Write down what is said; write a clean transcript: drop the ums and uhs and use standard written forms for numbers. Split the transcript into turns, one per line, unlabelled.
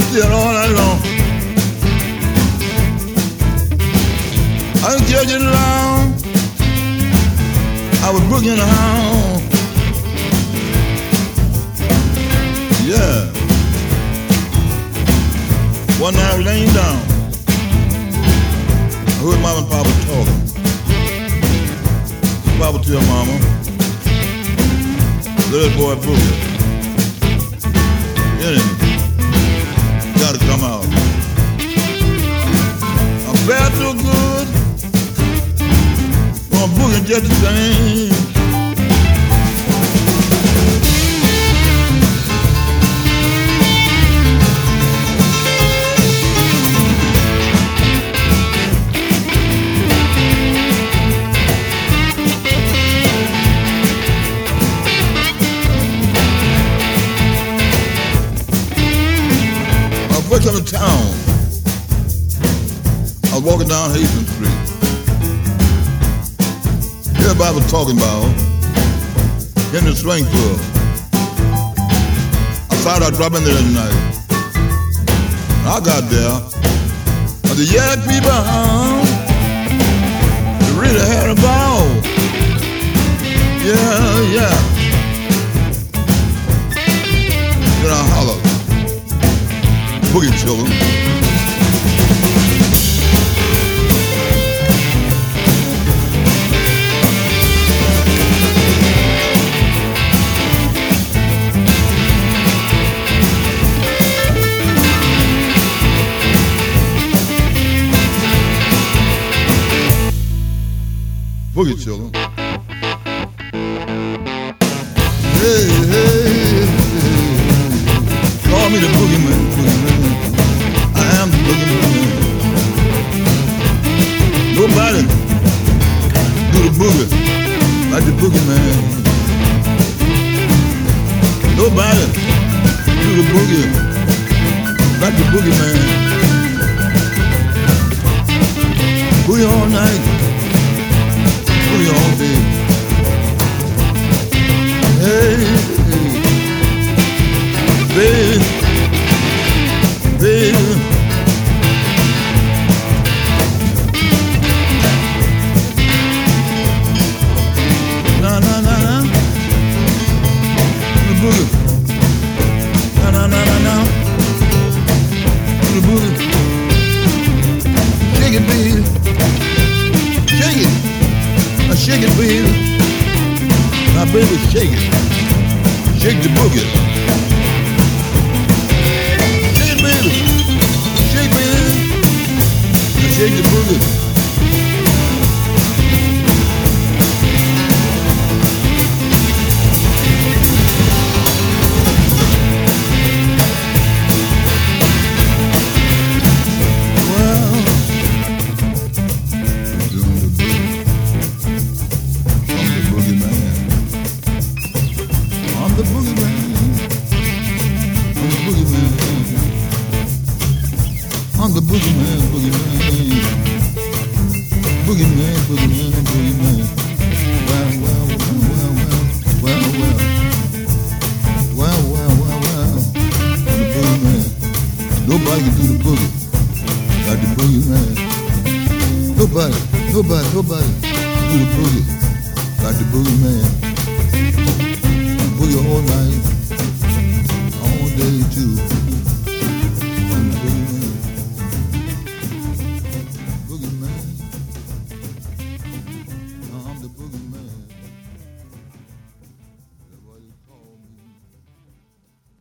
still all night long. I was judging around. I was boogieing around. Yeah. One night I was laying down. I heard Mama and Papa talking. Papa tell Mama, little boy boogie. Gotta come out. I'm bad so good. Gonna boogie just the same. First time in town, I was walking down Hastings Street. Everybody was talking about getting the swing club. I thought I'd drop in there tonight. I got there, and the young people, they really had a ball. Yeah, yeah. Then I hollered, boogie children. Boogie children. Hey, hey, hey. Call me the boogeyman, boogeyman. I am the boogeyman. Nobody do the boogie like the boogeyman. Nobody do the boogie like the boogeyman. Boogie all night, boogie all day. Hey, hey, baby, baby. Na na na na, the boogie. Na na na na na, the boogie. Shake it, baby. Shake it. Now shake it, baby. Now, baby, shake it. Shake the boogie. Shake it, baby. Shake, baby. Now shake the boogie. I'm the boogeyman. I'm the boogeyman, boogeyman. Boogeyman, boogeyman, boogeyman. Wow, wow, wow, wow, wow, wow, wow, wow, wow, wow. I'm the boogeyman. Nobody can do the boogie like the boogeyman. Nobody can do the boogie like the boogeyman.